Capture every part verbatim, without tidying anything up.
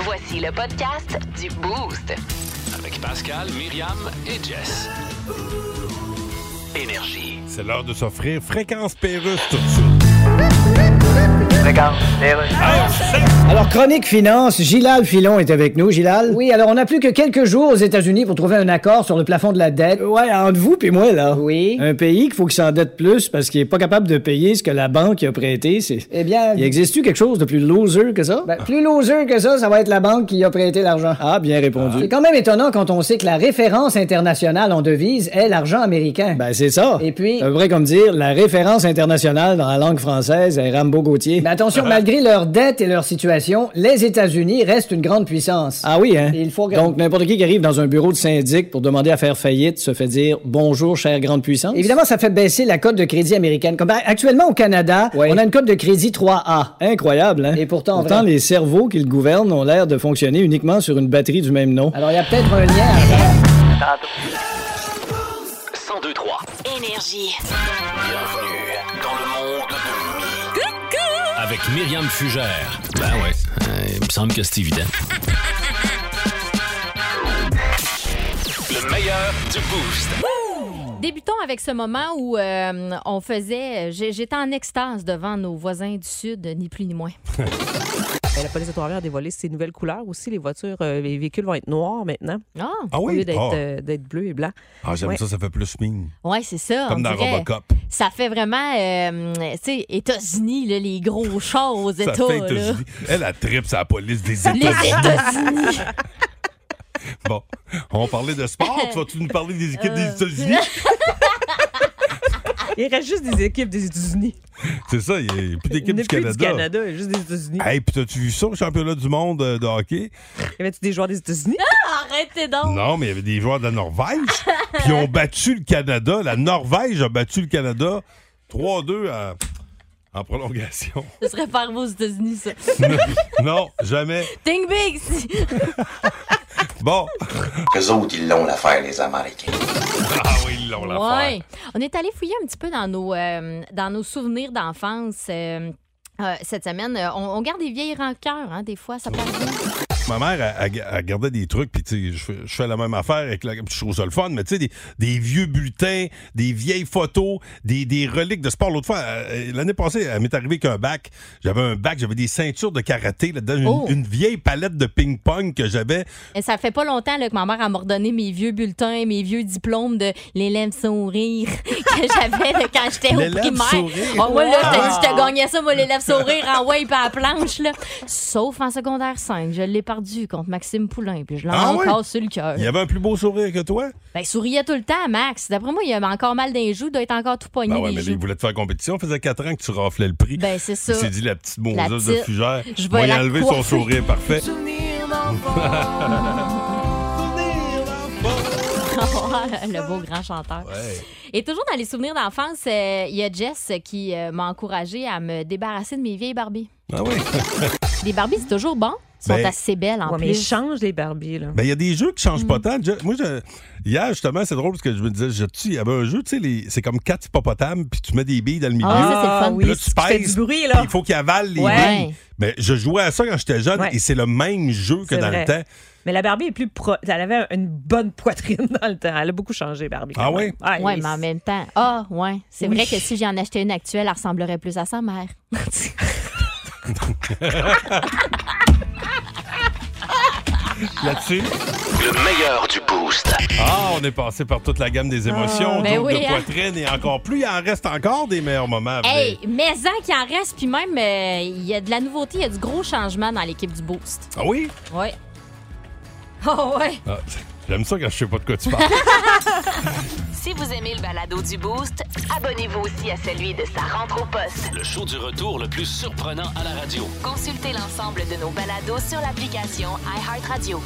Voici le podcast du Boost. Avec Pascal, Myriam et Jess. Énergie. C'est l'heure de s'offrir Fréquence Pérusse tout de suite. Fréquence Pérusse. Alors, Chronique Finance, Gilal Filon est avec nous. Gilal? Oui, alors on n'a plus que quelques jours aux États-Unis pour trouver un accord sur le plafond de la dette. Ouais, entre vous puis moi, là. Oui. Un pays qu'il faut qu'il s'endette plus parce qu'il est pas capable de payer ce que la banque a prêté, c'est... Eh bien... Il existe-tu quelque chose de plus loser que ça? Ben, plus loser que ça, ça va être la banque qui a prêté l'argent. Ah, bien répondu. C'est quand même étonnant quand on sait que la référence internationale en devise est l'argent américain. Ben, c'est ça. Et puis... C'est vrai comme dire, la référence internationale dans la langue française est Rambo Gauthier. Mais attention, malgré leur dette et leur situation, les États-Unis restent une grande puissance. Ah oui, hein? Et il faut... Donc, n'importe qui qui arrive dans un bureau de syndic pour demander à faire faillite se fait dire « Bonjour, chère grande puissance ». Évidemment, ça fait baisser la cote de crédit américaine. Comme actuellement, au Canada, ouais. On a une cote de crédit trois A. Incroyable, hein? Et pourtant, pourtant les cerveaux qui le gouvernent ont l'air de fonctionner uniquement sur une batterie du même nom. Alors, il y a peut-être un lien à... cent deux trois. Énergie. Bienvenue dans le monde de Mi. Avec Myriam Fugère. Ben ouais, euh, il me semble que c'est évident. Le meilleur du Boost. Débutons avec ce moment où euh, on faisait... J'étais en extase devant nos voisins du Sud, ni plus ni moins. La police de Trois-Rivières a dévoilé ses nouvelles couleurs aussi. Les voitures, euh, les véhicules vont être noirs maintenant. Ah, ah oui? Au lieu d'être, oh. euh, d'être bleu et blanc. Ah, j'aime ouais. ça, ça fait plus mine. Oui, c'est ça. Comme dans dirait, Robocop. Ça fait vraiment, euh, tu sais, États-Unis, là, les gros chars aux États. Ça fait là. États-Unis. Elle, a tripe, c'est la police des États-Unis. Les États-Unis. Bon, on parlait de sport. Tu vas-tu nous parler des équipes des États-Unis? Il reste juste des équipes des États-Unis. C'est ça, il n'y a plus d'équipes du Canada. du Canada, il y a juste des États-Unis. Hey, puis t'as-tu vu ça au championnat du monde de hockey? Y avait-tu des joueurs des États-Unis? Ah, arrêtez donc! Non, mais il y avait des joueurs de la Norvège. Puis ils ont battu le Canada. La Norvège a battu le Canada trois deux à... en prolongation. Ce serait pas arrivé aux États-Unis, ça. Non, jamais. Think big! Si. Bon. Eux autres, ils l'ont l'affaire, les Américains. Ah oui, ils l'ont l'affaire. Ouais. On est allé fouiller un petit peu dans nos, euh, dans nos souvenirs d'enfance. Euh, euh, cette semaine, on, on garde des vieilles rancœurs, hein, des fois, ça passe bien. Ma mère, elle, elle, elle gardait des trucs, puis tu sais, je fais, je fais la même affaire avec la. Je trouve ça le fun, mais tu sais, des, des vieux bulletins, des vieilles photos, des, des reliques de sport. L'autre fois, euh, l'année passée, elle m'est arrivée qu'un bac. J'avais un bac, j'avais des ceintures de karaté là-dedans, une, Oh. une vieille palette de ping-pong que j'avais. Et ça fait pas longtemps là, que ma mère a m'a redonné mes vieux bulletins, mes vieux diplômes de l'élève sourire que j'avais là, quand j'étais au L'élève primaire. sourire? Oh, moi, là, Ah. je te gagnais ça, moi, l'élève sourire en wave à la planche. Là. Sauf en secondaire cinq, je l'ai perdu contre Maxime Poulain, puis je l'ai Ah encore ouais? sur le cœur. Il y avait un plus beau sourire que toi? Ben, il souriait tout le temps, Max. D'après moi, il avait encore mal dans les joues, il doit être encore tout pogné Ben ouais, les mais joues. il voulait te faire compétition. Ça faisait quatre ans que tu raflais le prix. Ben, c'est ça. Il s'est dit, la petite La Moses de petite- Fugère, Je va vais y la enlever son coiffer. sourire parfait. Le beau grand chanteur. Ouais. Et toujours dans les souvenirs d'enfance, euh, il y a Jess qui euh, m'a encouragé à me débarrasser de mes vieilles Barbies. Ah oui? Les Barbies, c'est toujours bon. Ils sont Ben, assez belles en Ouais, mais ils plus. changent les Barbies, là. Ben, il y a des jeux qui changent Mm. pas tant. Je- moi, je- hier, justement, c'est drôle parce que je me disais, je- tu- il y avait un jeu, tu sais, les- c'est comme quatre hippopotames, puis tu mets des billes dans le milieu. Ah, ça, c'est le fun. oui, Puis là, tu tu fais pèses, du bruit, puis là. il faut qu'il avale les Ouais. billes. Mais je jouais à ça quand j'étais jeune Ouais. et c'est le même jeu que C'est dans vrai. le temps. Mais la Barbie est plus pro... Elle avait une bonne poitrine dans le temps. Elle a beaucoup changé, Barbie. Ah quand oui? même. Ah, Oui, et- mais en même temps. Ah, ouais. C'est Oui. vrai que si j'en achetais une actuelle, elle ressemblerait plus à sa mère. Là-dessus. Le meilleur du Boost. Ah, on est passé par toute la gamme des émotions, ben jokes oui, de hein. poitrine et encore plus. Il en reste encore des meilleurs moments. à venir. Hey, mais-en qu'il en reste, puis même, euh, il y a de la nouveauté, il y a du gros changement dans l'équipe du Boost. Ah oui? Oui. Oh, ouais. Ah, j'aime ça quand je sais pas de quoi tu parles. Si vous aimez le balado du Boost, abonnez-vous aussi à celui de sa rentre au poste. Le show du retour le plus surprenant à la radio. Consultez l'ensemble de nos balados sur l'application iHeartRadio.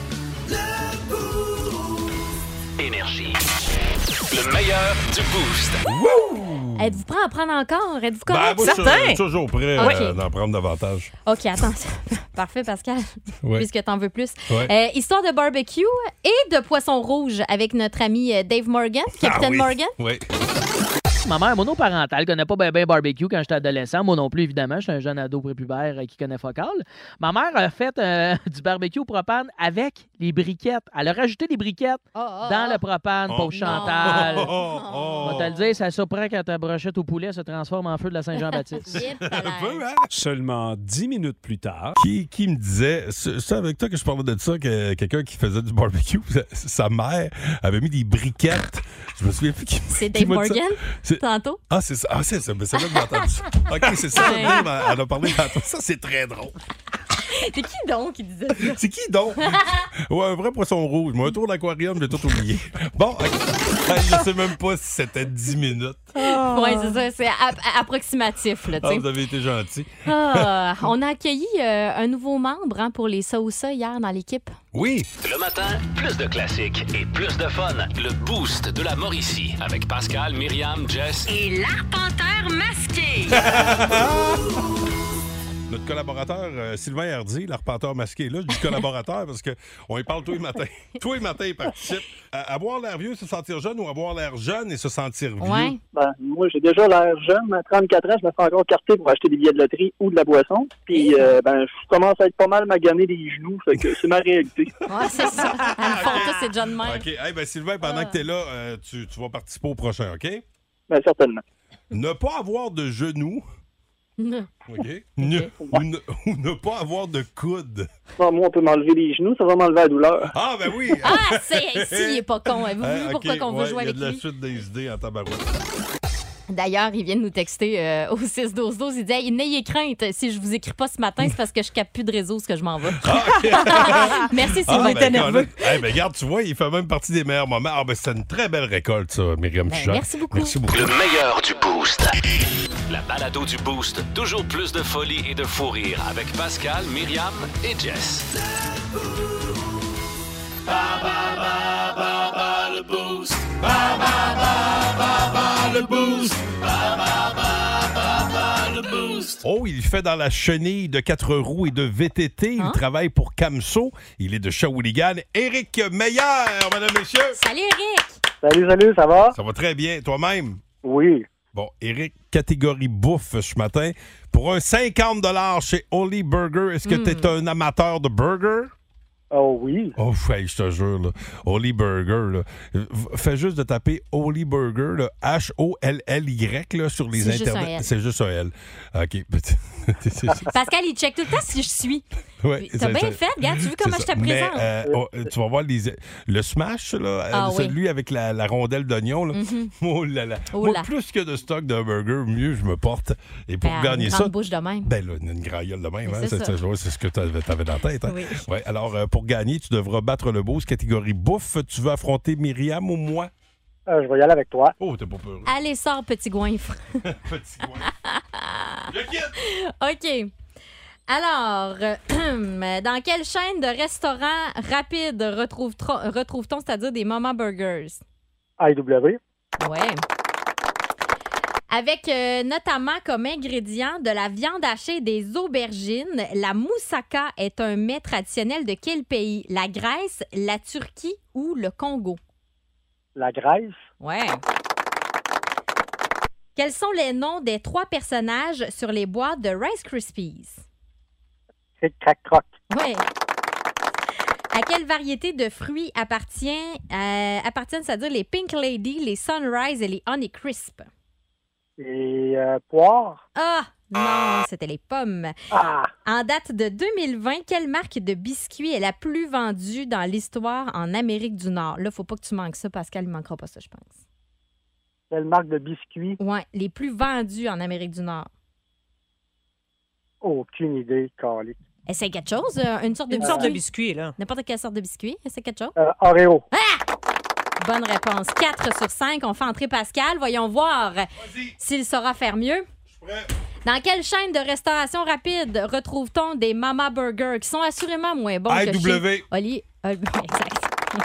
Énergie. Le meilleur du Boost. Êtes-vous prêt à en prendre encore? Êtes-vous Ben, correct? moi, je suis Certain. toujours prêt Ok. euh, d'en prendre davantage. OK, attends. Parfait, Pascal, Ouais. puisque t'en veux plus. Ouais. Euh, histoire de barbecue et de poisson rouge avec notre ami euh, Dave Morgan, Capitaine Ah oui. Morgan. Oui. Ma mère monoparentale, connaît pas bien ben barbecue quand j'étais adolescent. Moi non plus, évidemment. Je suis un jeune ado prépubère qui connaît focal. Ma mère a fait euh, du barbecue au propane avec les briquettes. Elle a rajouté des briquettes oh, oh, dans oh. le propane, Oh, pauvre Chantal. Oh, oh, oh. On va te le dire, ça surprend quand ta brochette au poulet se transforme en feu de la Saint-Jean-Baptiste. Un peu, hein? Seulement dix minutes plus tard. Qui, qui me disait, c'est c'est avec toi que je parlais de ça, que quelqu'un qui faisait du barbecue, sa, sa mère avait mis des briquettes. Je me souviens plus qui C'est qui Dave m'a dit ça. Morgan, C'est- tantôt? Ah, c'est ça. Ah, c'est ça. Mais c'est là que j'ai entendu ça. OK, c'est ça. Ouais. Dave, elle elle a parlé tantôt. Ça, c'est très drôle. C'est qui donc qui disait ça? C'est qui donc? Ouais, un vrai poisson rouge. Moi, un tour d'aquarium, j'ai tout oublié. Bon, OK. Hey, je sais même pas si c'était dix minutes. Oui, c'est ça. C'est a- approximatif, là, tu Ah, sais. vous avez été gentil. Ah, on a accueilli euh, un nouveau membre hein, pour les ça ou ça hier dans l'équipe. Oui. Le matin, plus de classiques et plus de fun. Le Boost de la Mauricie avec Pascal, Myriam, Jess Et l'arpenteur masqué. Notre collaborateur euh, Sylvain Hardy, l'arpenteur masqué, là, je dis collaborateur parce qu'on y parle tous les matins. Tous les matins, il participe. À- avoir l'air vieux, se sentir jeune ou avoir l'air jeune et se sentir vieux? Ouais. Ben, moi, j'ai déjà l'air jeune. À trente-quatre ans, je me fais encore carter pour acheter des billets de loterie ou de la boisson. Puis, euh, ben, je commence à être pas mal magané des genoux. Fait que c'est ma réalité. Ouais, c'est ça. Dans le fond, toi, c'est déjà de même. OK. Hey, ben, Sylvain, pendant Ah. que tu es là, euh, tu, tu vas participer au prochain, OK? Ben, certainement. Ne pas avoir de genoux. Non. OK? Ne- ou, ne, ou ne pas avoir de coude. Bon, moi, on peut m'enlever les genoux, ça va m'enlever la douleur. Ah, ben oui! Ah, c'est si, il est pas con. Avez-vous vu Hein, pourquoi OK, qu'on ouais, veut jouer il y a avec de la lui? suite des idées en tabarouette. D'ailleurs, ils viennent nous texter euh, au six douze douze. Il dit hey, n'ayez crainte, si je vous écris pas ce matin, c'est parce que je capte plus de réseau, ce que je m'en vais. Ah, OK. Merci, Ah, Sylvain, ben, t'es nerveux. Colin. Eh ben, regarde, tu vois, il fait même partie des meilleurs moments. Ah, ben, c'est une très belle récolte, ça, Myriam Ben, Fichard. merci beaucoup. Merci beaucoup. Le meilleur du Boost. La balado du Boost. Toujours plus de folie et de fou rire avec Pascal, Myriam et Jess. Oh, il fait dans la chenille de quatre roues et de V T T. Il Hein? travaille pour Camso. Il est de Shawinigan. Éric Meyer, mesdames, messieurs. Salut, Eric! Salut, salut, ça va? Ça va très bien. Toi-même? Oui. Bon, Éric, catégorie bouffe ce matin. Pour un cinquante dollars chez Oli Burger, est-ce que Mm. tu es un amateur de burger? Oh oui. Oh, hey, je te jure, là. Oli Burger, là. V- Fais juste de taper Oli Burger, là, H O L L Y, là, sur les C'est juste internets. un L. C'est juste un L. OK. C'est ça. Pascal, il check tout le temps si je suis. Ouais, T'as c'est- bien c'est- fait, regarde, tu veux c'est comment ça. je te Mais, présente? euh, oh, tu vas voir les, le smash, là, Ah euh, oui. celui avec la, la rondelle d'oignon. Là. Mhm. Oh là là. Oh Moi, là. plus que de stock de burger, mieux je me porte. Et pour Ben, gagner une ça, grande bouche de même. ben là, une grande gueule de même. Mais Hein, c'est c'est, ça. c'est- ouais, c'est ce que tu avais dans la tête. Hein? Oui. Ouais, alors, euh, pour gagner, tu devras battre le boss catégorie bouffe. Tu veux affronter Myriam ou moi? Euh, je vais y aller avec toi. Oh, t'es pas peur. Allez, sors, petit goinfre. Petit coin. Je quitte. OK. Alors, euh, dans quelle chaîne de restaurants rapides retrouve-t-on, retrouve-t-on, c'est-à-dire des Mama Burgers? I W. Ouais. Avec euh, notamment comme ingrédient de la viande hachée et des aubergines, la moussaka est un mets traditionnel de quel pays? La Grèce, la Turquie ou le Congo? La Grèce. Ouais. Quels sont les noms des trois personnages sur les boîtes de Rice Krispies? Cric, crac, croc. Ouais. À quelle variété de fruits appartient, euh, appartiennent, c'est-à-dire les Pink Lady, les Sunrise et les Honey Crisp? Et euh, poire. Ah! Non, c'était les pommes. Ah! En date de deux mille vingt, quelle marque de biscuits est la plus vendue dans l'histoire en Amérique du Nord? Là, faut pas que tu manques ça, Pascal, il ne manquera pas ça, je pense. Quelle marque de biscuits? Ouais, les plus vendus en Amérique du Nord. Aucune idée, Carly. Essaye quelque chose, euh, une sorte de Une biscuit. sorte de biscuit, là. N'importe quelle sorte de biscuit. Essaye quelque chose. Euh, Oreo. Bonne réponse. quatre sur cinq. On fait entrer Pascal. Voyons voir s'il saura faire mieux. Dans quelle chaîne de restauration rapide retrouve-t-on des Mama Burgers qui sont assurément moins bons I que W. chez Oli? Euh, exact.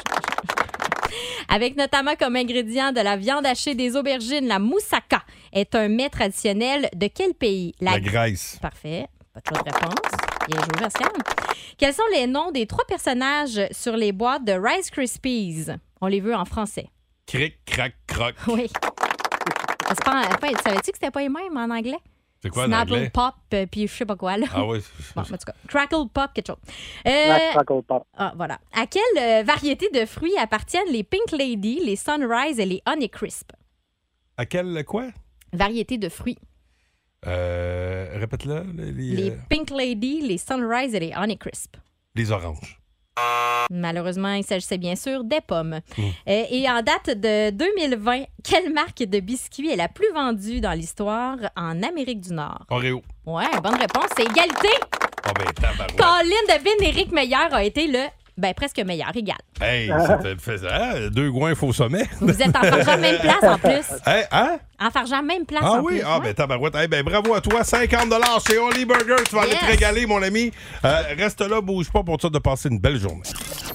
Avec notamment comme ingrédient de la viande hachée, des aubergines, la moussaka est un mets traditionnel de quel pays? La Grèce. Parfait. Pas de choix de réponse. Bien joué, Pascal. Quels sont les noms des trois personnages sur les boîtes de Rice Krispies? On les veut en français. Cric, crac, croc. Oui. C'est pas, pas, savais-tu que c'était pas les mêmes en anglais? C'est quoi Snapple en anglais? Pop, euh, puis je sais pas quoi, là. Ah oui. Bon, en tout cas, Crackle Pop, quelque chose. Euh, Crackle Pop. Ah, voilà. À quelle euh, variété de fruits appartiennent les Pink Lady, les Sunrise et les Honey Crisp? À quelle quoi? Variété de fruits. Euh, répète-le. Les, les, Les euh, Pink Lady, les Sunrise et les Honey Crisp. les oranges. Malheureusement, il s'agissait bien sûr des pommes. Mm. Euh, et en date de deux mille vingt, quelle marque de biscuits est la plus vendue dans l'histoire en Amérique du Nord? Oreo. Ouais, bonne réponse. C'est égalité. Ah ben, tabarouette. Colin devine, Éric Meilleur a été le... Ben, presque meilleur, égal. Hey, ça fait, fait- hein, deux goins faux sommet. Vous êtes en fargeant même place en plus. Hey, hein? En fargeant même place Ah en oui? plus. Ah ouais. ben tabarouette. Hey, ben bravo à toi. cinquante dollars chez Only Burger. Tu vas aller Yes. te régaler, mon ami. Euh, reste là, bouge pas pour ça de passer une belle journée.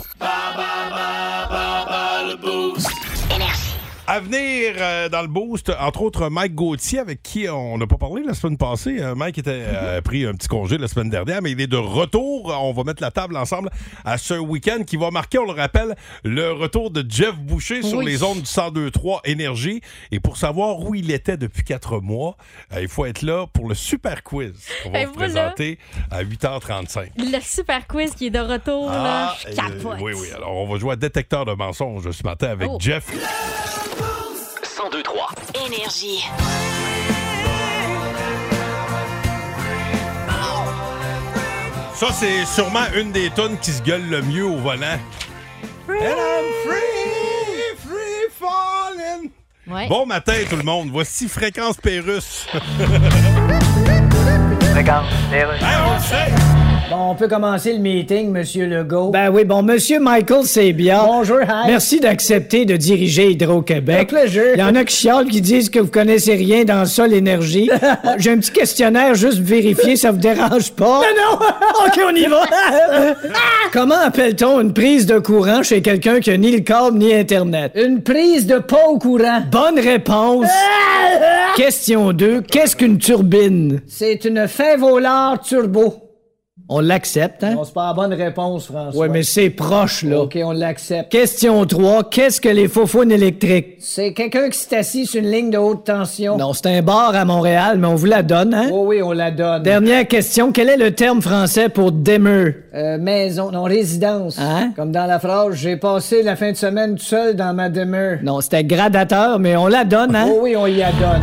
À venir euh, dans le boost, entre autres Mike Gauthier, avec qui on n'a pas parlé la semaine passée. Euh, Mike était euh, pris un petit congé la semaine dernière, mais il est de retour. On va mettre la table ensemble à ce week-end qui va marquer, on le rappelle, le retour de Jeff Boucher sur Oui. les ondes du cent deux trois Énergie. Et pour savoir où il était depuis quatre mois, euh, il faut être là pour le super quiz qu'on va Et vous voilà. présenter à huit heures trente-cinq. Le super quiz qui est de retour, là, je euh, capote. oui, oui. Alors, on va jouer à détecteur de mensonges ce matin avec Oh. Jeff. cent deux trois. Énergie. Ça, c'est sûrement une des tonnes qui se gueule le mieux au volant. And I'm free, free falling. Ouais. Bon matin, tout le monde. Voici Fréquence Pérusse. Regarde, Hey, on le sait. Bon, on peut commencer le meeting, Monsieur Legault. Ben oui, bon, Monsieur Michael Sabia. Bonjour, hi. Merci d'accepter de diriger Hydro-Québec. plaisir. Il y en a qui chialent, qui disent que vous connaissez rien dans ça, l'énergie. J'ai un petit questionnaire juste vérifier, ça vous dérange pas? Non, non! OK, on y va! Comment appelle-t-on une prise de courant chez quelqu'un qui a ni le câble ni Internet? Une prise de pas au courant. Bonne réponse. Question deux. Qu'est-ce qu'une turbine? C'est une Fèvolard turbo. On l'accepte, hein? Non, c'est pas la bonne réponse, François. Oui, mais c'est proche, là. OK, on l'accepte. Question trois. Qu'est-ce que les faufounes électriques? C'est quelqu'un qui s'est assis sur une ligne de haute tension. Non, c'est un bar à Montréal, mais on vous la donne, hein? Oui, oui, on la donne. Dernière question. Quel est le terme français pour demeure? Euh, maison. Non, résidence. Hein? Comme dans la phrase, j'ai passé la fin de semaine tout seul dans ma demeure. Non, c'était gradateur, mais on la donne, hein? Oui, oui, on y la donne.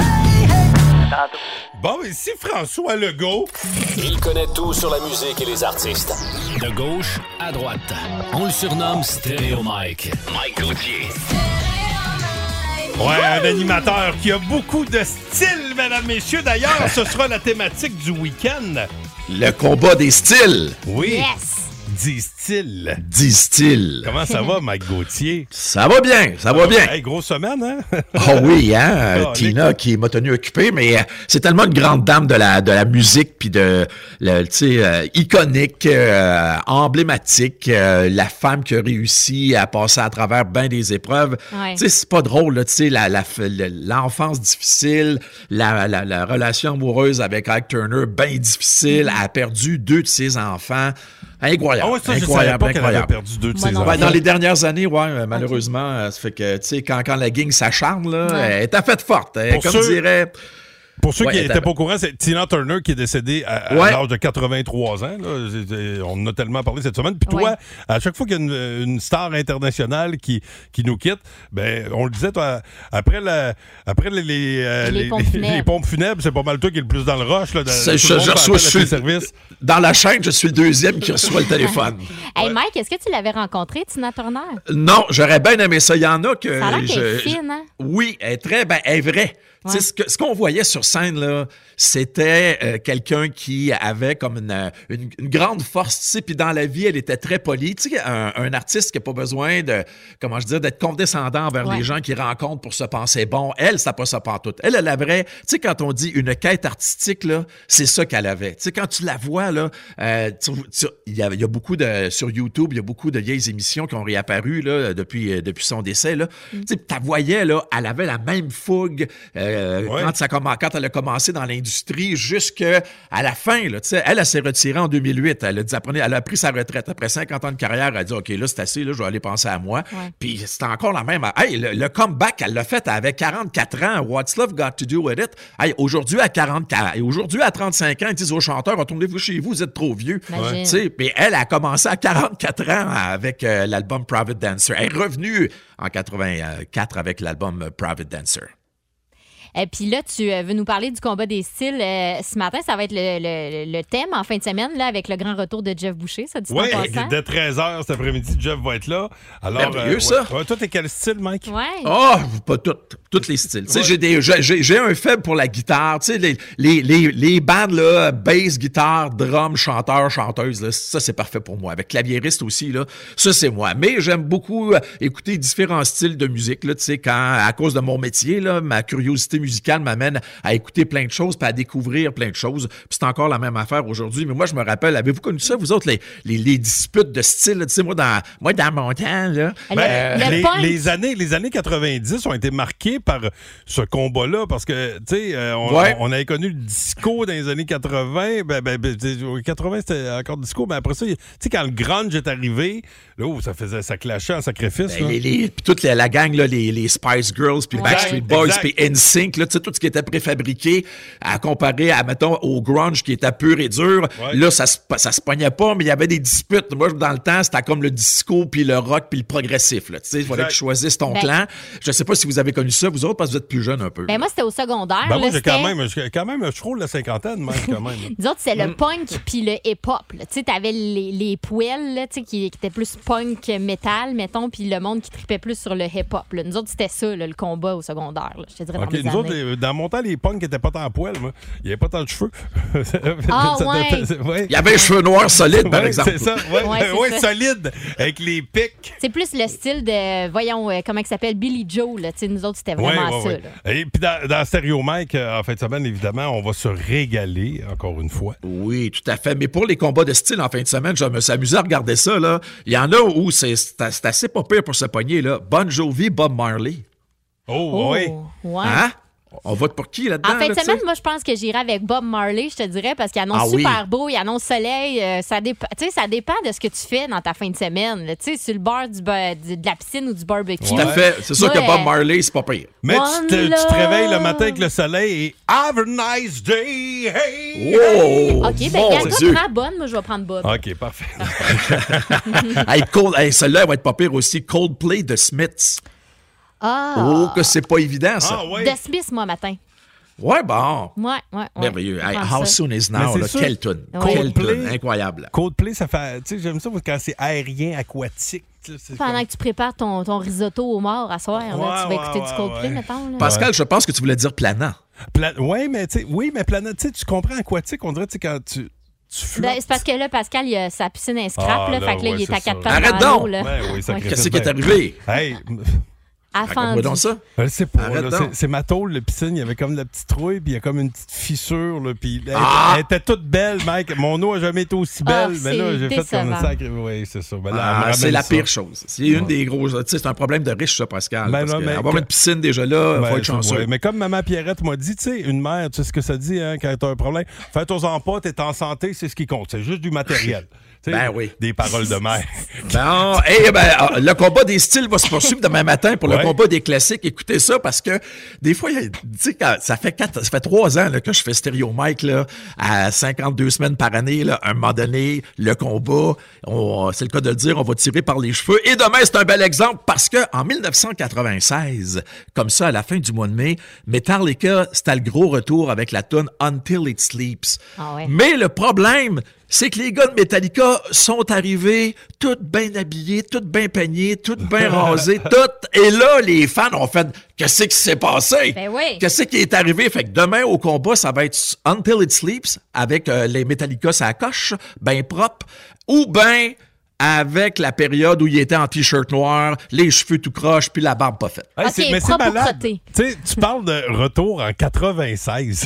Bon, ici François Legault. Il connaît tout sur la musique et les artistes. De gauche à droite. On le surnomme Stéréo Mike. Mike Gauthier. Ouais, un animateur qui a beaucoup de style, mesdames, messieurs. D'ailleurs, ce sera la thématique du week-end. Le combat des styles, Oui. Yes! Disent-ils. disent-ils. Comment ça va, Mike Gauthier? Ça va bien, ça va bien. Hey, grosse semaine, hein? Oh oui, hein, euh, Oh, Tina qui m'a tenu occupé, mais euh, c'est tellement une grande dame de la de la musique puis de le, tu sais euh, iconique, euh, emblématique, euh, la femme qui a réussi à passer à travers bien des épreuves. Ouais. Tu sais, c'est pas drôle, là, tu sais, la, la, le- l'enfance difficile, la, la, la relation amoureuse avec Ike Turner bien difficile, elle a perdu deux de ses enfants. Incroyable. Ah ouais, ça, je savais incroyable, pas qu'elle avait incroyable. perdu deux de Moi ses non enfants. Ouais, dans les dernières années, ouais, euh, malheureusement, euh, ça fait que, tu sais, quand, quand la gang s'acharne, là, Ouais. elle est à fait forte. Elle, Pour comme ceux- dirait... Pour ceux Ouais, qui elle n'étaient était- pas au courant, c'est Tina Turner qui est décédée à, à Ouais. l'âge de quatre-vingt-trois ans. Là. C'est- c'est- on en a tellement parlé cette semaine. Puis toi, Ouais. à chaque fois qu'il y a une, une star internationale qui, qui nous quitte, ben, on le disait, toi, après, la, après les, les, euh, Les pompes funèbres. les pompes funèbres, c'est pas mal toi qui est le plus dans le rush. Là, dans, C'est- tout je- le monde je fait reçois- appel à je tes suis- services. Dans la chaîne, je suis le deuxième qui reçoit le téléphone. Hey, Mike, est-ce que tu l'avais rencontré, Tina Turner? Non, j'aurais bien aimé ça. Il y en a que... Ça a l'air qu'elle est je- fine, hein? Oui, elle est très... Ben, elle est vraie. Tu sais, Ouais. Ce que- ce qu'on voyait sur scène, là, c'était euh, quelqu'un qui avait comme une, une, une grande force, tu sais, puis dans la vie, elle était très polie. Tu sais, un, un artiste qui n'a pas besoin de, comment je dis, d'être condescendant envers Ouais. les gens qu'il rencontre pour se penser bon. Elle, ça n'a pas ça pantoute. Elle, elle avait, tu sais, quand on dit une quête artistique, là, c'est ça qu'elle avait. Tu sais, quand tu la vois, là, euh, tu- tu- il y, a- il y a beaucoup de, sur YouTube, il y a beaucoup de vieilles émissions qui ont réapparu, là, depuis, euh, depuis son décès, là. Tu sais, tu la voyais, là, elle avait la même fougue, euh, euh, Ouais. quand, ça comm- quand elle a commencé dans l'industrie jusqu'à la fin. Là, elle, elle s'est retirée en deux mille huit. Elle a, dit, elle, prenait- elle a pris sa retraite. Après cinquante ans de carrière, elle a dit, OK, là, c'est assez, là, je vais aller penser à moi. Ouais. Puis c'était encore la même. Hey, le, le comeback, elle l'a fait, elle avait quarante-quatre ans. What's Love Got to Do with It? Hey, aujourd'hui, à quarante-quatre, et aujourd'hui, à trente-cinq ans, ils disent aux chanteurs, retournez-vous chez vous, vous êtes trop vieux. Imagine. Tu sais, mais elle a commencé à quarante-quatre ans avec euh, l'album Private Dancer. Elle est revenue en quatre-vingt-quatre avec l'album euh, Private Dancer. Et puis là, tu euh, veux nous parler du combat des styles. Euh, ce matin, ça va être le, le- le thème en fin de semaine là, avec le grand retour de Jeff Boucher. Ça dit Oui, en passant? dès treize heures cet après-midi, Jeff va être là. Alors, Merveilleux, ouais. ça. Ouais, toi, t'es quel style, Mike? Ouais. Oh, pas toutes, tous les styles. Tu sais, Ouais. j'ai des, j'ai, j'ai- j'ai un faible pour la guitare. Tu sais, les, les, les, les bandes, là, bass, guitare, drum, chanteur, chanteuse, là, ça, c'est parfait pour moi. Avec claviériste aussi, là, ça, c'est moi. Mais j'aime beaucoup euh, écouter différents styles de musique, là, tu sais, quand, à cause de mon métier, là, ma curiosité musicale m'amène à écouter plein de choses puis à découvrir plein de choses. Puis c'est encore la même affaire aujourd'hui. Mais moi, je me rappelle, avez-vous connu ça, vous autres, les, les, les disputes de style? Tu sais, moi, dans, moi, dans mon temps, là... Le- Ben, le les, punk. les années, les années quatre-vingt-dix ont été marquées par ce combat-là parce que, tu sais, euh, on, Ouais. on avait connu le disco dans les années quatre-vingts. Ben, ben, ben, quatre-vingts, c'était encore disco. Mais après ça, tu sais, quand le grunge est arrivé, là, oh, ça faisait, ça clashait en sacrifice. Ben, là. les, les- puis toute la, la gang, là, les, les Spice Girls, puis les Ouais. Backstreet Boys, Exact. puis N Sync, là, tu sais, tout ce qui était préfabriqué, à comparer à, mettons, au grunge qui était pur et dur, Ouais. là, ça se, ça se pognait pas, mais il y avait des disputes. Moi, dans le temps, c'était comme le disco, puis le rock, puis le progressif, là. Tu sais, il fallait Exact. que tu choisisses ton Ben- clan. Je sais pas si vous avez connu ça, vous autres, parce que vous êtes plus jeunes un peu. Ben moi, c'était au secondaire. Ben, moi, là, j'ai quand c'était- même, j'ai quand même, je frôle la cinquantaine, même, quand même. Nous autres, c'est Mm. le punk puis le hip-hop. là. Tu sais, t'avais les, les poêles là, tu sais, qui, qui étaient plus punk métal, mettons, puis le monde qui tripait plus sur le hip-hop. là. Nous autres, c'était ça, là, le combat au secondaire. là. Je te dirais OK, dans mes nous autres, années. les- dans mon temps, les punks n'étaient pas tant à poil, moi. Il n'y avait pas tant de cheveux. Ah, Ça- ouais. ouais. Il y avait les cheveux noirs solides, par Ouais, exemple. c'est ça. Ouais, Ouais, c'est ouais, ça. solide, avec les pics. C'est plus le style de, voyons, euh, comment il s'appelle, Billy Joe. Là. Tu sais, nous autres, c'était Ouais, vraiment ouais, ça. ouais. là. Et puis dans, dans Stereo Mike, euh, en fin de semaine, évidemment, on va se régaler, encore une fois. Oui, tout à fait. Mais pour les combats de style en fin de semaine, je me suis amusé à regarder ça, là. Il y en a où c'est, c'est c'est assez pas pire pour se pogner, là. Bon Jovi, Bob Marley. Oh, Oh, oui. ouais. Hein? On vote pour qui là-dedans? En fin de là, tu semaine, sais? moi, je pense que j'irai avec Bob Marley, je te dirais, parce qu'il annonce Ah oui. super beau, il annonce soleil. euh, ça, dép- tu sais, ça dépend de ce que tu fais dans ta fin de semaine. là. Tu sais, sur le bord du ba- du- de la piscine ou du barbecue. Tout à fait. C'est sûr Ouais. que Bob Marley, c'est pas pire. Mais tu One te, tu te love. réveilles le matin avec le soleil et Have a nice day! Hey! Wow! OK, ben, Mon regarde, Dieu! toi, prends bonne, moi, je vais prendre Bob. OK, parfait. Hey, Cold, hey, celle-là elle va être pas pire aussi. Coldplay de Smiths. Ah! Oh, que c'est pas évident, ça. Ah, ouais. De Smith, moi, matin. Ouais, bon. Ouais, ouais, ouais. Merveilleux. Je Hey, prends How ça. Soon Is Mais Now, c'est là, sûr. quelle tune. Ouais. Quelle Coldplay. tune. Incroyable. Coldplay, ça fait. Tu sais, j'aime ça quand c'est aérien, aquatique. tu sais, c'est Pendant comme- que tu prépares ton, ton risotto au mort à soir, là, tu vas Ouais, écouter ouais, du Coldplay, ouais. mettons. Là. Pascal, je pense que tu voulais dire planant. Pla- ouais, mais tu sais, oui, mais planète, tu sais, tu comprends aquatique, on dirait, tu sais, quand tu. Tu flottes. Ben, c'est parce que là, Pascal, il a sa piscine est scrap, Ah, là, là, fait que là, ouais, il est c'est à quatre ça. pattes Arrête dans donc! l'eau, là. Ouais, oui, ça Ouais. crée- Qu'est-ce qui est ben- arrivé? Hey, À Raconte-moi fendu. donc ça. je sais pas, Arrête là, donc. c'est, c'est ma tôle, le piscine, il y avait comme la petite trouille, puis il y a comme une petite fissure, là, puis elle, Ah! elle était toute belle, mec. Mon eau a jamais été aussi Ah, belle, mais là, c'est j'ai fait comme décevant. un sacré. Oui, c'est ça. Ben là, elle me Ah, ramène c'est la ça. pire chose. C'est une des grosses. Tu sais, c'est un problème de riche, ça, Pascal. Ben parce non, que mais avoir que- une piscine déjà là, il Ben, faut être c'est- chanceux. ouais, mais comme maman Pierrette m'a dit, tu sais, une mère, tu sais ce que ça dit hein, quand t'as un problème. Fais-toi-en pas, t'es en santé, c'est ce qui compte. C'est juste du matériel. Tu sais, Ben oui. Des paroles de mère. Bon, eh ben, ah, le combat des styles va se poursuivre demain matin pour le Ouais. combat des classiques. Écoutez ça parce que des fois, il y a- tu sais, quand- ça fait quatre, ça fait trois ans là, que je fais Stereo Mike là, à cinquante-deux semaines par année. Là, à un moment donné, le combat, on- c'est le cas de le dire, on va tirer par les cheveux. Et demain, c'est un bel exemple parce que en dix-neuf cent quatre-vingt-seize, comme ça, à la fin du mois de mai, Metallica, c'était le gros retour avec la tune Until It Sleeps. Ah ouais. Mais le problème, c'est que les gars de Metallica sont arrivés tout bien habillés, tout bien peignés, tout bien rasés, tout. Et là, les fans ont fait « Qu'est-ce qui s'est passé? Ben oui. Qu'est-ce qui est arrivé? » Fait que demain, au combat, ça va être Until It Sleeps avec euh, les Metallica ça coche, bien propre, ou bien avec la période où il était en t-shirt noir, les cheveux tout croche, puis la barbe pas faite. Hey, Ok, c'est- mais c'est propre ou malade. crotté? Tu sais, tu parles de retour en quatre-vingt-seize.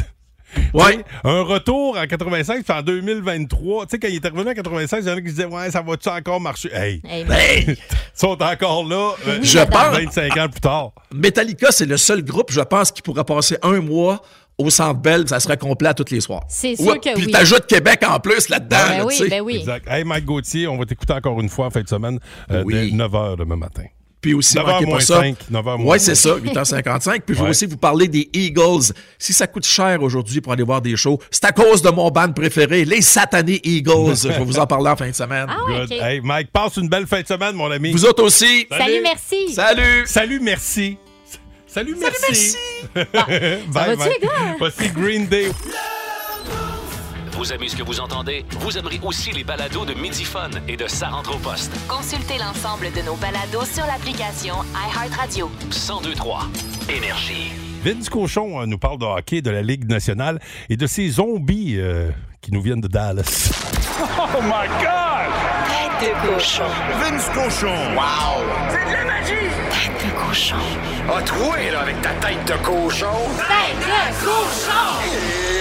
Ouais. Un retour en quatre-vingt-cinq, puis en deux mille vingt-trois. Tu sais, quand il est revenu en quatre-vingt-seize, il y en a qui se disaient, ouais, ça va-tu encore marcher? Hey! Hey, Hey! Ils sont encore là, euh, Je pense. vingt-cinq ans plus tard. Metallica, c'est le seul groupe, je pense, qui pourrait passer un mois au Centre Bell, ça serait complet à tous les soirs. C'est sûr Ouais, que puis oui. t'ajoutes Québec en plus là-dedans. Ben là, oui, tu sais. ben oui. Exact. Hey, Mike Gauthier, on va t'écouter encore une fois en fin de semaine, euh, Oui. dès neuf heures demain matin. Puis aussi, neuf heures manquez moins pas ça. cinq, neuf heures moins Oui, c'est cinq. ça, huit heures cinquante-cinq. Puis je vais Ouais. aussi vous parler des Eagles. Si ça coûte cher aujourd'hui pour aller voir des shows, c'est à cause de mon band préféré, les satanés Eagles. Je vais vous en parler en fin de semaine. Ah ouais, Good. OK. Hey, Mike, passe une belle fin de semaine, mon ami. Vous autres aussi. Salut, merci. Salut. Salut, merci. Salut, merci. Ça Bye, va-tu, Mike. les gars? Voici Green Day. Vous aimez ce que vous entendez? Vous aimerez aussi les balados de Midi Fun et de Ça rentre au poste. Consultez l'ensemble de nos balados sur l'application iHeartRadio. cent deux trois Énergie. Vince Cochon euh, nous parle de hockey, de la Ligue nationale et de ces zombies euh, qui nous viennent de Dallas. Oh my God! Tête de cochon. Vince Cochon! Wow! C'est de la magie! Tête de cochon. A troué, là, avec ta tête de cochon! Tête de cochon!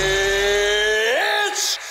It's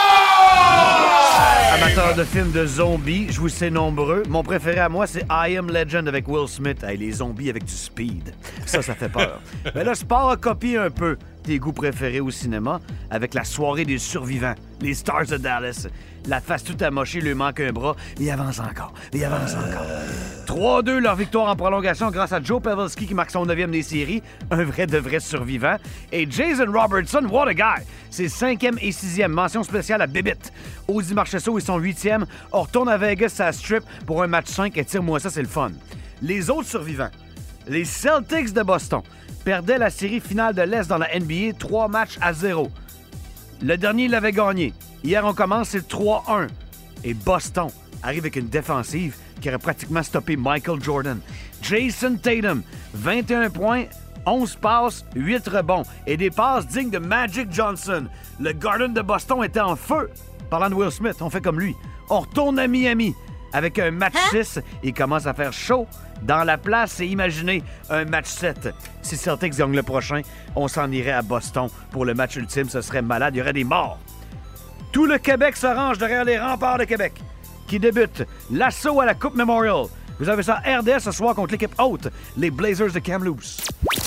Amateurs de films de zombies, je vous sais nombreux. Mon préféré à moi, c'est I Am Legend avec Will Smith. Hey, les zombies avec du speed. Ça, ça fait peur. Mais le sport a copié un peu tes goûts préférés au cinéma avec la soirée des survivants, les Stars de Dallas. La face toute amochée, lui manque un bras. Il avance encore. Il avance encore. trois deux, leur victoire en prolongation grâce à Joe Pavelski qui marque son neuvième des séries. Un vrai de vrai survivant. Et Jason Robertson, what a guy! C'est cinquième et sixième. Mention spéciale à Bibbitt. Audi Marchesso est son huitième. On retourne à Vegas à Strip pour un match cinq. Et tire-moi ça, c'est le fun. Les autres survivants. Les Celtics de Boston perdaient la série finale de l'Est dans la N B A trois matchs à zéro. Le dernier l'avait gagné. Hier, on commence, c'est trois un. Et Boston arrive avec une défensive qui aurait pratiquement stoppé Michael Jordan. Jason Tatum, vingt et un points, onze passes, huit rebonds. Et des passes dignes de Magic Johnson. Le Garden de Boston était en feu. Parlant de Will Smith, on fait comme lui. On retourne à Miami avec un match six. Il commence à faire chaud dans la place et imaginez un match sept. Si Celtics gagne le prochain, on s'en irait à Boston pour le match ultime. Ce serait malade, il y aurait des morts. Tout le Québec se range derrière les remparts de Québec qui débute l'assaut à la Coupe Memorial. Vous avez ça à R D S ce soir contre l'équipe haute, les Blazers de Kamloops.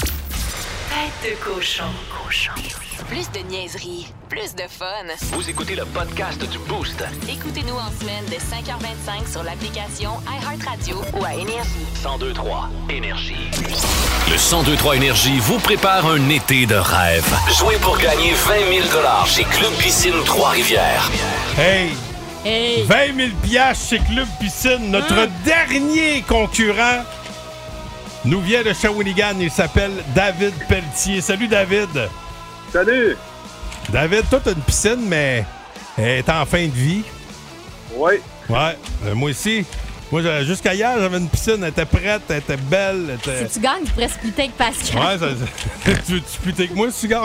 Tête de cochon. Cochon. Plus de niaiserie, plus de fun. Vous écoutez le podcast du Boost. Écoutez-nous en semaine de cinq heures vingt-cinq sur l'application iHeartRadio ou à Énergie. cent deux trois Énergie. Le cent deux trois Énergie vous prépare un été de rêve. Jouez pour gagner vingt mille dollars chez Club Piscine Trois-Rivières. Hey! Hey! vingt mille piastres chez Club Piscine. Notre Hein? dernier concurrent nous vient de Shawinigan. Il s'appelle David Pelletier. Salut, David. Salut! David, toi, t'as une piscine, mais elle est en fin de vie. Oui. Ouais, euh, moi aussi. Moi, j'avais- jusqu'à hier, j'avais une piscine. Elle était prête, elle était belle. Elle était... Si tu gagnes, tu pourrais splitter avec Pascal. Ouais, ça, ça- tu veux-tu splitter avec moi si tu gagnes?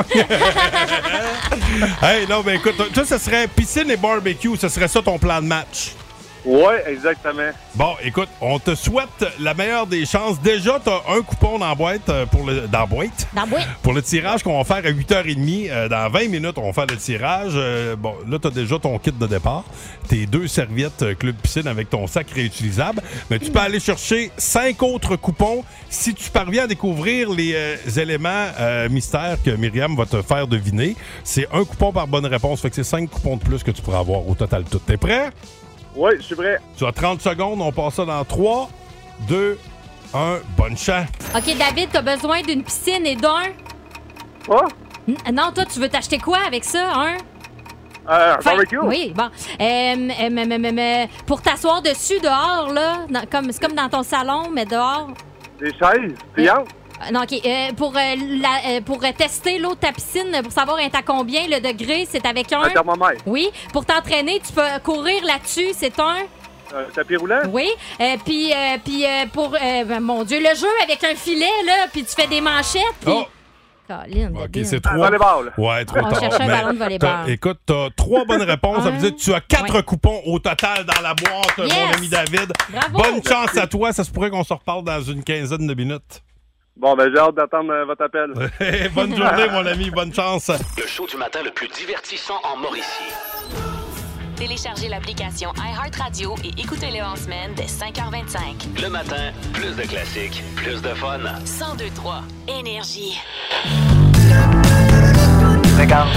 Hey, non, ben écoute, toi, ça serait piscine et barbecue. Ça serait ça ton plan de match? Oui, exactement. Bon, écoute, on te souhaite la meilleure des chances. Déjà, t'as un coupon dans la boîte euh, pour le dans la boîte. Dans la boîte. Pour le tirage qu'on va faire à huit heures trente. Euh, dans vingt minutes, on va faire le tirage. Euh, bon, là, t'as déjà ton kit de départ. Tes deux serviettes euh, Club Piscine avec ton sac réutilisable. Mais tu peux aller chercher cinq autres coupons si tu parviens à découvrir les euh, éléments euh, mystères que Myriam va te faire deviner. C'est un coupon par bonne réponse. Fait que c'est cinq coupons de plus que tu pourras avoir au total tout. T'es prêt? Oui, je suis prêt. Tu as trente secondes. On passe ça dans trois, deux, un. Bonne chance. OK, David, t'as besoin d'une piscine et d'un... Quoi? N- Non, toi, tu veux t'acheter quoi avec ça, hein? Euh, Enfin, barbecue? Oui, bon. Euh, euh, mais- mais- mais- mais pour t'asseoir dessus, dehors, là, dans- comme, c'est comme dans ton salon, mais dehors. Des chaises? Pliantes? Euh, non, OK. Euh, pour, euh, la- euh, pour euh, tester l'eau de ta piscine, pour savoir elle est à combien, le degré, c'est avec un... Un thermomètre? Oui. Pour t'entraîner, tu peux courir là-dessus, c'est un... Un tapis roulant? Oui. Euh, puis, euh, puis euh, pour... euh, ben, mon Dieu, le jeu avec un filet, là, puis tu fais des manchettes, puis... Oh! Colin, OK, débile. c'est trois. Un volleyball. Ouais, trop On tard. cherchait un Mais ballon de volleyball. t'as- Écoute, t'as trois bonnes réponses. Ça veut dire que tu as quatre Ouais. coupons au total dans la boîte, Yes! mon ami David. Bravo! Bonne chance à toi. Ça se pourrait qu'on se reparle dans une quinzaine de minutes. Bon, ben j'ai hâte d'attendre euh, votre appel. Bonne journée, mon ami. Bonne chance. Le show du matin le plus divertissant en Mauricie. Téléchargez l'application iHeartRadio et écoutez-le en semaine dès cinq heures vingt-cinq. Le matin, plus de classiques, plus de fun. cent deux trois Énergie. Regarde,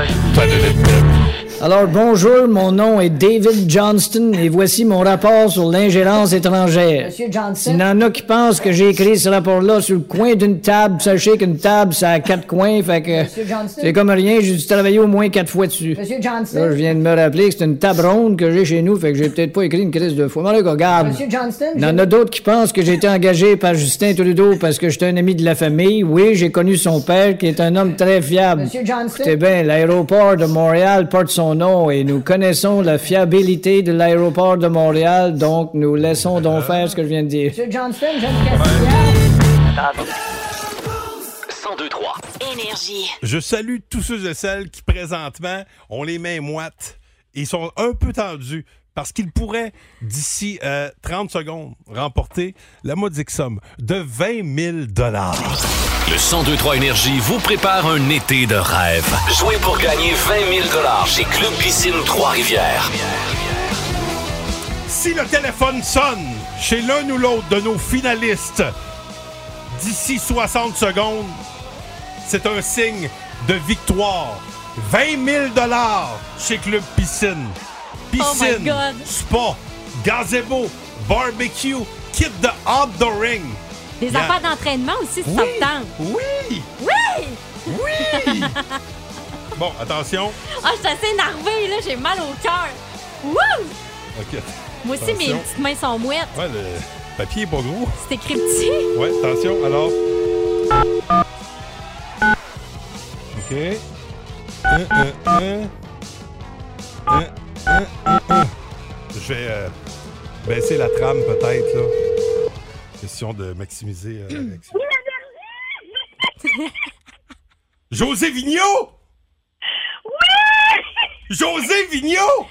Alors, bonjour, mon nom est David Johnston et voici mon rapport sur l'ingérence étrangère. Monsieur Johnson? Il y en a qui pensent que j'ai écrit ce rapport-là sur le coin d'une table. Sachez qu'une table, ça a quatre coins, fait que Monsieur Johnston? c'est comme rien, j'ai dû travailler au moins quatre fois dessus. Monsieur Johnson? Là, je viens de me rappeler que c'est une table ronde que j'ai chez nous, fait que j'ai peut-être pas écrit une crise de fois. Mais là, regarde. Monsieur Johnston? Il y en a d'autres qui pensent que j'ai été engagé par Justin Trudeau parce que j'étais un ami de la famille. Oui, j'ai connu son père, qui est un homme très fiable. Monsieur Johnston? Écoutez bien, l'aéroport de Montréal porte son nom et nous connaissons la fiabilité de l'aéroport de Montréal, donc nous laissons donc faire ce que je viens de dire. Monsieur Johnston, Jeanne Castillard? cent deux trois Énergie. Je salue tous ceux et celles qui, présentement, ont les mains moites et sont un peu tendus parce qu'ils pourraient, d'ici euh, trente secondes, remporter la modique somme de vingt mille dollars. Le cent deux trois Énergie vous prépare un été de rêve. Jouez pour gagner vingt mille dollars chez Club Piscine Trois-Rivières. Si le téléphone sonne chez l'un ou l'autre de nos finalistes d'ici soixante secondes, c'est un signe de victoire. vingt mille dollars chez Club Piscine. Piscine, Oh my God. spa, gazebo, barbecue, kit de outdooring. Des Yeah. affaires d'entraînement aussi, si Oui. ça te tente. Oui! Oui! Oui! Bon, attention. Ah, je suis assez énervée, là. J'ai mal au cœur. Wouh! OK. Moi aussi, mes Attention. petites mains sont mouettes. Ouais, le papier est pas gros. C'est écrit petit. Ouais, attention, alors. OK. Un, un, un. Un, un, un, un. Je vais euh, baisser la trame, peut-être, là. Question de maximiser euh, l'action. José Vigneault! Oui! José Vigneault!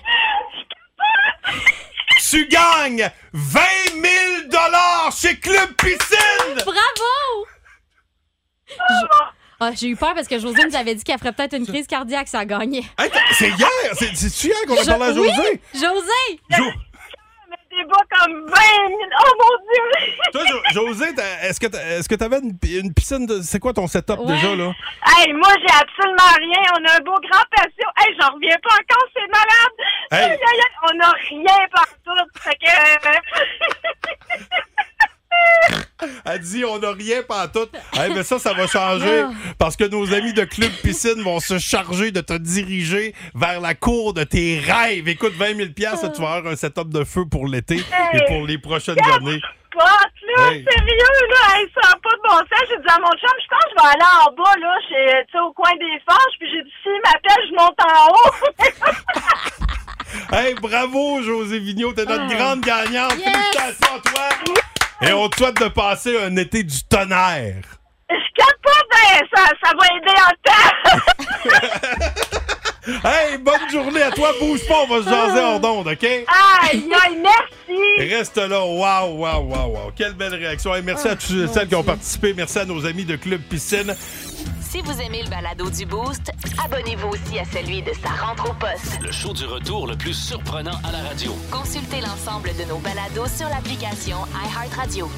Tu gagnes vingt mille dollars chez Club Piscine! Bravo! Je- Ah, j'ai eu peur parce que José nous avait dit qu'elle ferait peut-être une crise cardiaque si elle gagnait. Hey, c'est hier! C'est, c'est hier qu'on a Jo- parlé à José? Oui, José! Jo- Des bas comme vingt mille. Oh mon Dieu! Toi, Jo- José, t'as- est-ce que t'a- est-ce que t'avais une, une piscine de... C'est quoi ton setup Ouais. déjà, là? Hey, moi, j'ai absolument rien. On a un beau grand patio. Hey, j'en reviens pas encore, c'est malade. Hey. Aïe, aïe, aïe, on a rien partout. Fait que... Elle dit, on n'a rien pantoute. Hey, mais ça, ça va changer parce que nos amis de Club Piscine vont se charger de te diriger vers la cour de tes rêves. Écoute, vingt mille dollars, tu vas avoir un setup de feu pour l'été et pour les prochaines années. Pote, là, Hey. sérieux, là, hey, ça n'a pas de bon sens. J'ai dit à mon chum, je pense que je vais aller en bas, là, chez, tu sais, au coin des Forges, puis j'ai dit, s'il m'appelle, je monte en haut. Hey, bravo, José Vigneault, t'es notre Ah. grande gagnante. Yes. Félicitations à toi. Et on te souhaite de passer un été du tonnerre. Je capote, ben, ça, ça va aider en temps. Hey, bonne journée à toi. Bouge pas, on va se jaser hors d'onde, OK? Aïe, aïe, merci. Reste là. Waouh, waouh, waouh, waouh. Quelle belle réaction. Hey, merci à tous celles qui ont participé. Merci à nos amis de Club Piscine. Si vous aimez le balado du Boost, abonnez-vous aussi à celui de Sa rentre au poste. Le show du retour le plus surprenant à la radio. Consultez l'ensemble de nos balados sur l'application iHeartRadio.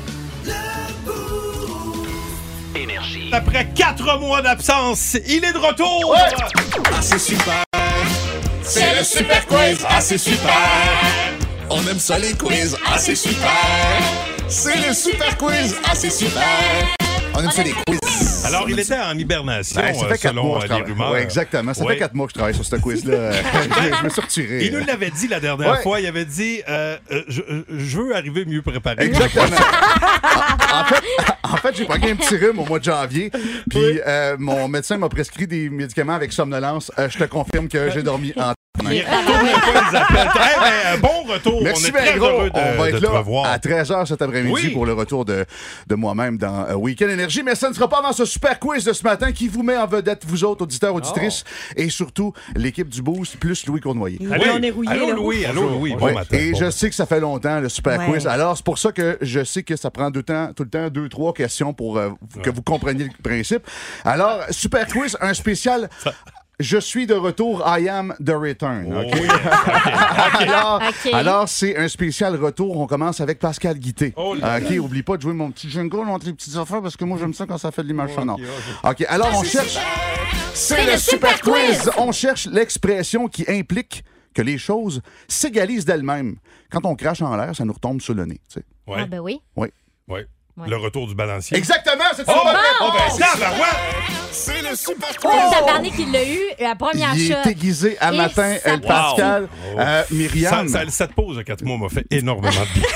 Énergie. Après quatre mois d'absence, il est de retour! Ah, c'est super! C'est le super quiz! Ah, c'est super! On aime ça les quiz! Ah, c'est super! C'est le super quiz! Ah, c'est super! On aime ça les quiz! Alors, il était en hibernation, Ben, ça euh, fait quatre selon mois euh, que je les travaille. rumeurs. Ouais, exactement. Ça Ouais. fait quatre mois que je travaille sur ce quiz-là. je, je me suis retiré. Il nous l'avait dit la dernière Ouais. fois. Il avait dit euh, euh, je, je veux arriver mieux préparé. Exactement. en fait, en fait j'ai pris un petit rhume au mois de janvier. Puis euh, mon médecin m'a prescrit des médicaments avec somnolence. Euh, je te confirme que j'ai dormi en Il retourne pas les appels. Hey, ben, bon retour. Merci on est bien très gros. heureux de, on va de être te là revoir. à treize heures cet après-midi Oui. pour le retour de, de moi-même dans euh, Week-end Énergie. Mais ça ne sera pas avant ce super quiz de ce matin qui vous met en vedette, vous autres, auditeurs, auditrices, oh. et surtout l'équipe du Boost plus Louis Cournoyer. Oui, oui. On est rouillés. Allô, là. Louis. Allô, Louis. Bon Ouais. matin. Et bon je matin. sais que ça fait longtemps, le super Ouais. quiz. Alors, c'est pour ça que je sais que ça prend deux temps, tout le temps deux, trois questions pour euh, que vous compreniez le principe. Alors, super quiz, un spécial... Je suis de retour, I am the return. Oh, OK? oui. Okay. alors, OK. alors, c'est un spécial retour. On commence avec Pascal Guité. Oh, là, OK, oublie pas de jouer mon petit jingle entre les petites affaires parce que moi, j'aime ça quand ça fait de l'image Oh, sonore. OK, OK, alors, on cherche... C'est le super quiz! On cherche l'expression qui implique que les choses s'égalisent d'elles-mêmes. Quand on crache en l'air, ça nous retombe sur le nez. Tu sais. Ouais. Ah, ben oui. Oui. Oui. Ouais. Le retour du balancier. Exactement, c'est Oh, une bonne ben, réponse. oh, ben, tabarouette! C'est le super Oh! quiz. Tabarnak, il l'a eu, la première Il shot. est aiguisé à Et matin, ça El passe. Pascal. Wow. Euh, Myriam. Ça, ça, cette pause de quatre mois m'a fait énormément de bien.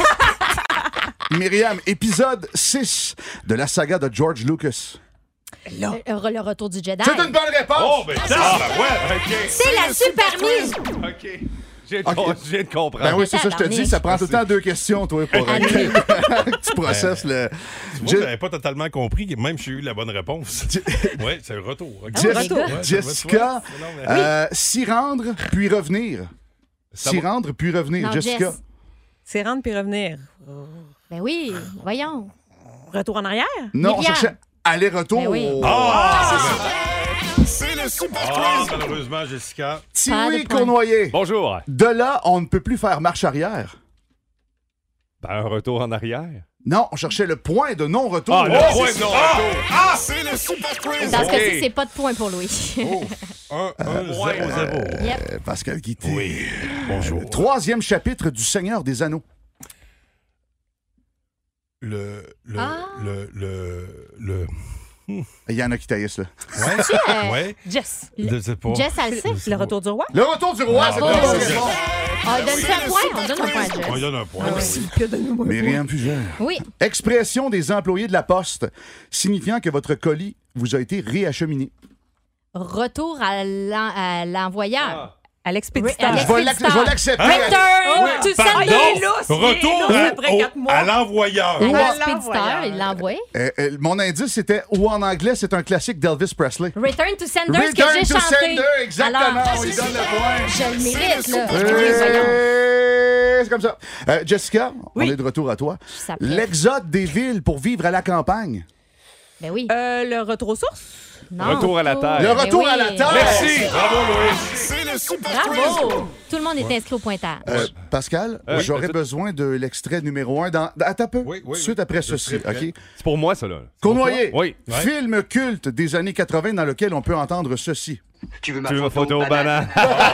Myriam, épisode six de la saga de George Lucas. Le, le retour du Jedi. C'est une bonne réponse! Oh, ben, tabarouette! OK. C'est la super mise. OK. J'ai de, OK. com- j'ai de comprendre. Ben oui, c'est ça, je te Tabarnak. dis, ça prend tout le temps deux questions, toi, pour euh, que tu processes le... Moi, je n'avais pas totalement compris, même si j'ai eu la bonne réponse. Oui, c'est le retour. OK. Jess- retour. Ouais, Jessica, tu vois, non, mais- euh, s'y rendre, puis revenir. Ça S'y va- rendre, puis revenir. Non, Jessica. Jess. C'est rendre puis revenir. Ben oui, voyons. Retour en arrière? Non, on Myriam. cherchait aller-retour. Ben oui. Ah! C'est le super Ah, quiz. malheureusement, Jessica. Pas Tiwi de point. Cournoyer. Bonjour. De là, on ne peut plus faire marche arrière. Ben, un retour en arrière. Non, on cherchait le point de non-retour. Ah, le Oh, point c'est de non ça. retour. Ah, c'est le super quiz. Dans ce OK. cas-ci, c'est pas de point pour Louis. un un zéro zéro. Yep. Euh, Pascal Guité. Oui. Bonjour. Troisième chapitre du Seigneur des Anneaux. Le. Le. Ah. Le. Le. Le. Il y en a qui taillissent, là. Ouais. Euh, Ouais. Jess. Je sais pas. Jess, elle le sait. Le retour du roi? Le retour du roi, c'est Oh. une bonne réponse. Ah, donne-tu un point? On donne un point à Jess. On lui donne un point. Myriam Fugère. Oui. Expression des employés de la Poste, signifiant que votre colis vous a été réacheminé. Retour à l'en- à l'envoyeur. À l'expéditeur. Re- Je vais l'ac- je vais l'accepter. Return to Pardon? sender. Retour là, à, après quatre au- mois. à l'envoyeur. À Ouais. l'expéditeur, il l'envoie. Euh, euh, mon indice, c'était, ou en anglais, c'est un classique d'Elvis Presley. Return to sender, ce que Return j'ai to chanté. sender, exactement. Alors, On lui donne le point. je le mérite, là. Euh, Oui, voyons. C'est comme ça. Euh, Jessica, Oui. on est de retour à toi. Je s'appelle. L'exode des villes pour vivre à la campagne. Ben oui. Euh, le retour aux sources? Non. Retour à la terre. Le Ben retour oui. à la terre. Merci. Bravo, Louis. C'est le super quiz. Bravo. Tout le monde est inscrit au pointage. Euh, Pascal, Euh, j'aurais oui. besoin de l'extrait numéro un dans. Attends un peu. Oui, oui, Suite oui. après Je ceci, serai prêt. OK? C'est pour moi, ça, là. Cournoyer. Oui. Ouais. Film culte des années quatre-vingt dans lequel on peut entendre ceci. Tu veux ma Tu veux ma photo banane? banane?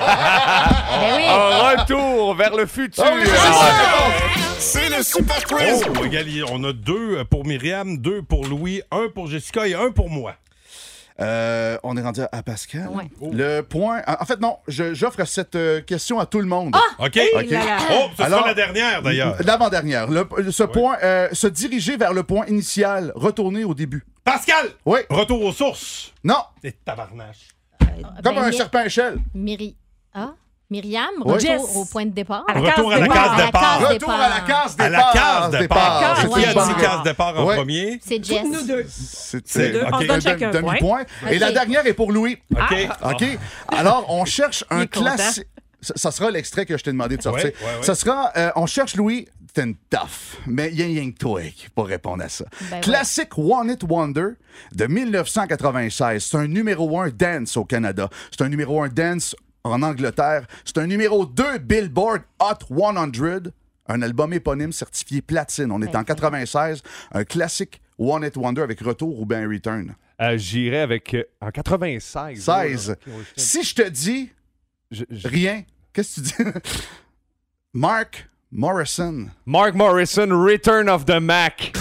Ben oui. Un retour vers le futur. Ah oui, c'est ça. C'est le super quiz. Oh, regarde, on a deux pour Myriam, deux pour Louis, un pour Jessica et un pour moi. Euh, on est rendu à Pascal. Ouais. Le point. En fait, non, je- j'offre cette euh, question à tout le monde. OK? OK. là là. Oh, ce Alors- sera la dernière, d'ailleurs. L'avant-dernière. Le- ce point, euh, se diriger vers le point initial, retourner au début. Pascal! Oui. Retour aux sources. Non, Et tabarnache. comme Ben, un Mi- serpent échelle. Myri... Ah? Myriam, Ouais. retour Jess. au point de départ. À la Retour case à la départ. case À la départ. case Retour départ. à la case À départ. la case départ. C'est Qui a une dit bonne- case départ en Ouais. premier? C'est Jess. Nous deux. C'est C'est- deux. OK. On se donne un chacun un point. demi-point. Et OK. la dernière est pour Louis. OK. OK? Alors, on cherche Il un est content. classique. Ça, ça sera l'extrait que je t'ai demandé de sortir. Ouais, ouais, ouais. Ça sera, euh, on cherche Louis, t'es une tough, mais il y a rien que toi qui pour répondre à ça. Ben Classique One Hit Wonder de dix-neuf cent quatre-vingt-seize. C'est un numéro un dance au Canada. C'est un numéro un dance en Angleterre. C'est un numéro deux Billboard Hot cent. Un album éponyme certifié platine. On est en quatre-vingt-seize. Un classique One Hit Wonder avec retour ou bien return. Euh, J'irai avec... euh, en quatre-vingt-seize. seize. Oh, là. Si je te dis Je- je- rien, qu'est-ce que tu dis? Mark Morrison. Mark Morrison, Return of the Mac.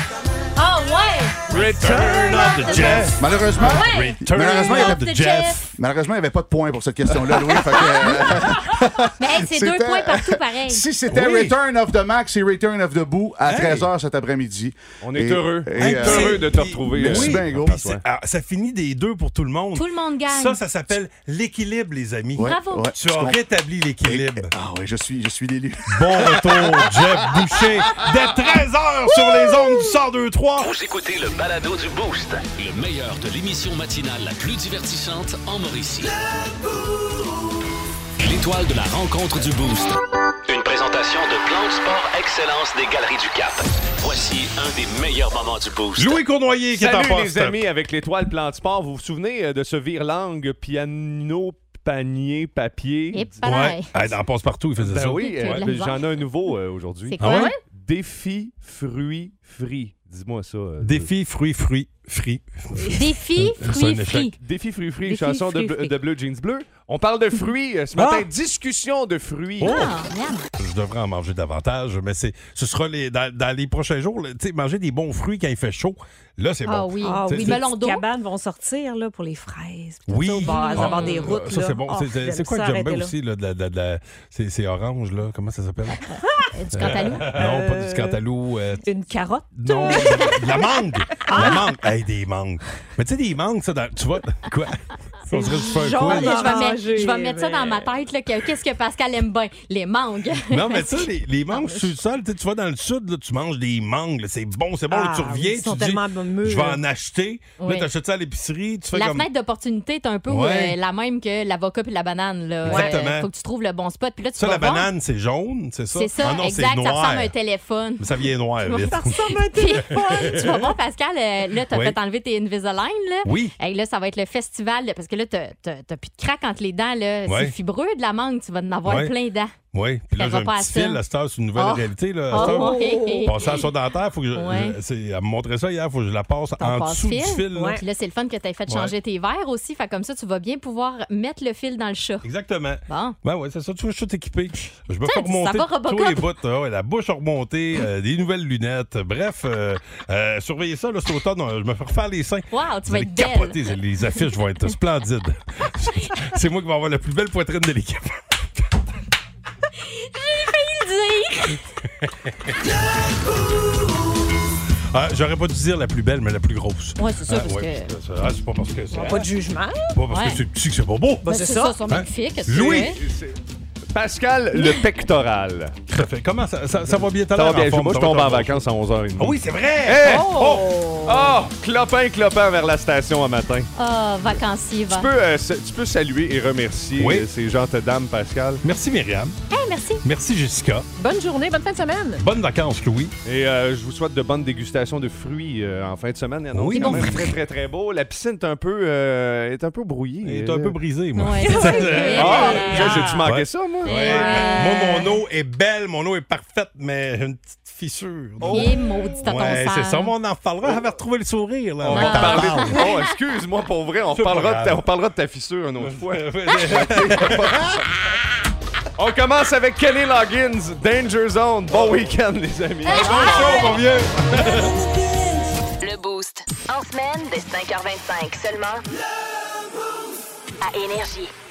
Ah ouais! Return of the Jeff. Malheureusement, Ouais! Return Malheureusement, il y of avait- the Jeff. Malheureusement, il n'y avait pas de points pour cette question-là, Louis. Fait que, euh, Mais hey, c'est deux c'était- points partout, pareil. Si c'était Oui. Return of the Mac, c'est Return of the Boo à Hey. treize heures cet après-midi. On est Et- heureux. et, On est euh, heureux de te retrouver. Merci Oui. bien, gros. Puis c'est- ah, ça finit des deux pour tout le monde. Tout le monde gagne. Ça, ça s'appelle l'équilibre, les amis. Ouais, Bravo. ouais, Tu je as comprends. rétabli l'équilibre. Ah oui, je suis, je suis l'élu. Bon retour, Jeff Boucher, dès treize heures sur les ondes du cent deux trois. Vous écoutez le balado du Boost, le meilleur de l'émission matinale la plus divertissante en Mauricie. L'étoile de la rencontre du Boost. Une présentation de Plan de Sport Excellence des Galeries du Cap. Voici un des meilleurs moments du Boost. Louis Cournoyer qui est en Salut poste. les amis, avec l'étoile Plan de Sport, vous vous souvenez euh, de ce vire-langue piano panier papier? Et pareil. Ouais. Hey, dans Passe-Partout, il faisait Ben ça. oui, Tu as de euh, la misère. j'en ai un nouveau euh, aujourd'hui. C'est quoi? Ah ouais? Défi fruits frits. Dis-moi ça. euh, Défi, fruits, fruits, frits. Défi, C'est un fruits, échec. frits. Défi fruits frits, Défi chanson de, fruits Bleu- frits. de Bleu Jeans Bleu. On parle de fruits euh, ce matin. Ah! Discussion de fruits. Oh! Ah, merde. Je devrais en manger davantage, mais c'est, ce sera les, dans, dans les prochains jours. là, tu sais, manger des bons fruits quand il fait chaud, là, c'est Ah bon. oui. Ah T'sais, oui, t'sais, les melon petites d'eau. cabanes vont sortir là, pour les fraises. puis tout Oui. ça, au bord, Ah, avoir des routes. Ça, là. c'est bon. Oh, C'est- c'est, j'aime c'est quoi ça, que j'aime bien arrêtez là. aussi? Là, de la- de la- de la- c'est, c'est orange, là. Comment ça s'appelle? Du cantalou. non, pas du cantalou. euh, Une carotte. non, de, de la mangue. La mangue. Hey, des mangues. Mais tu sais, des mangues, ça, dans- tu vois, quoi? On dirait que tu fais un jaune. quiz. Je vais, mettre, Orangé, je vais mettre ça mais- dans ma tête. Là, que- qu'est-ce que Pascal aime bien? Les mangues. Non, mais tu sais, les, les mangues sur le sol, tu sais, tu vas dans le sud, là, tu manges des mangues, là, c'est bon, c'est bon, là, Ah, tu reviens, oui, ils sont tu dis, tellement mûrs. je vais en acheter. Oui. Là, tu achètes ça à l'épicerie, tu fais La comme... fenêtre d'opportunité est un peu Ouais. euh, la même que l'avocat et la banane. Là. Exactement. Euh, faut que tu trouves le bon spot. Puis là, tu Ça, vas la voir. banane, c'est jaune, c'est ça? C'est ça, Ah non, exact. c'est Ça noir. ressemble à un téléphone. Mais ça vient noir, vite. Ça ressemble à un Puis, téléphone. tu vas voir, Pascal, euh, là, t'as Oui. fait enlever tes Invisalign, là. Oui. Hey, là, ça va être le festival, là, parce que là, t'as, t'as, t'as plus de craque entre les dents, là. Ouais. C'est fibreux de la mangue, tu vas en avoir Ouais. plein de dents. Oui, puis là, Elle j'ai va un pas à petit ça. fil, à cette heure, c'est une nouvelle Oh. réalité, là. À Oh, cette heure. oui. Passer à la soie dentaire, faut que je... Ouais. je- c'est- elle me montrait ça hier, faut que je la passe en Ton dessous du passe-fil. fil. là. Ouais. Puis là, c'est le fun que tu aies fait changer Ouais. tes verres aussi. Fait comme ça, tu vas bien pouvoir mettre le fil dans le chat. Exactement. Bon. Ben ouais, c'est ça, tu vois, je suis tout équipé. Je me Tiens, fais remonter ça va, tous Robocop. les bouts. Ah ouais, la bouche a remonté, euh, des nouvelles lunettes. Bref, euh, euh, surveillez ça, là, cet automne. euh, Je me fais refaire les seins. Wow, tu Vous vas allez être belle. capoter, les affiches vont être splendides. C'est moi qui vais avoir la plus belle poitrine de l'équipe. J'ai failli le dire. Ah, j'aurais pas dû dire la plus belle, mais la plus grosse. Ouais, c'est ça, Ah, parce ouais, que- c'est ça. Ah, c'est pas parce que c'est. Pas de jugement. Pas parce Ouais. que c'est petit que c'est pas beau. Ben, c'est ça, ils sont Hein? magnifiques. qu'est-ce que Louis! tu fais? Pascal, le pectoral. Ça fait- Comment ça, ça, ça va bien? T'as Ça va l'air bien. en forme, Moi, je ça va tombe être en bon. vacances à onze heures trente. Ah oui, c'est vrai! Hey! Oh! Oh! Clopin, clopin vers la station un matin. Ah, vacancier, va. Tu peux, euh, sa- tu peux saluer et remercier Oui. euh, ces gentes dames, Pascal. Merci Myriam. Hey, merci. Merci Jessica. Bonne journée, bonne fin de semaine. Bonnes vacances, Louis. Et euh, je vous souhaite de bonnes dégustations de fruits euh, en fin de semaine. Il y en a Oui, quand bon. même très, très, très beau. La piscine est un peu, euh, est un peu brouillée. Il est un peu brisé, moi. Ouais, c'est vrai. Ah, Ah. j'ai-tu manqué Ouais. ça, moi? Ouais, Ouais. mais moi, mon eau est belle, mon eau est parfaite, mais j'ai une petite fissure. Et maudit à ton Ouais, sang. c'est ça, on en reparlera. Elle va retrouver le sourire. Là. On Ouais, va t'en parler. parles. Oh, excuse-moi, pour vrai, on C'est pas parlera, de ta, grave. on parlera de ta fissure une autre fois. On commence avec Kenny Loggins, Danger Zone. Bon week-end, les amis. Ah! Bon show, mon vieux. Le Boost. En semaine, dès cinq heures vingt-cinq seulement. À Énergie.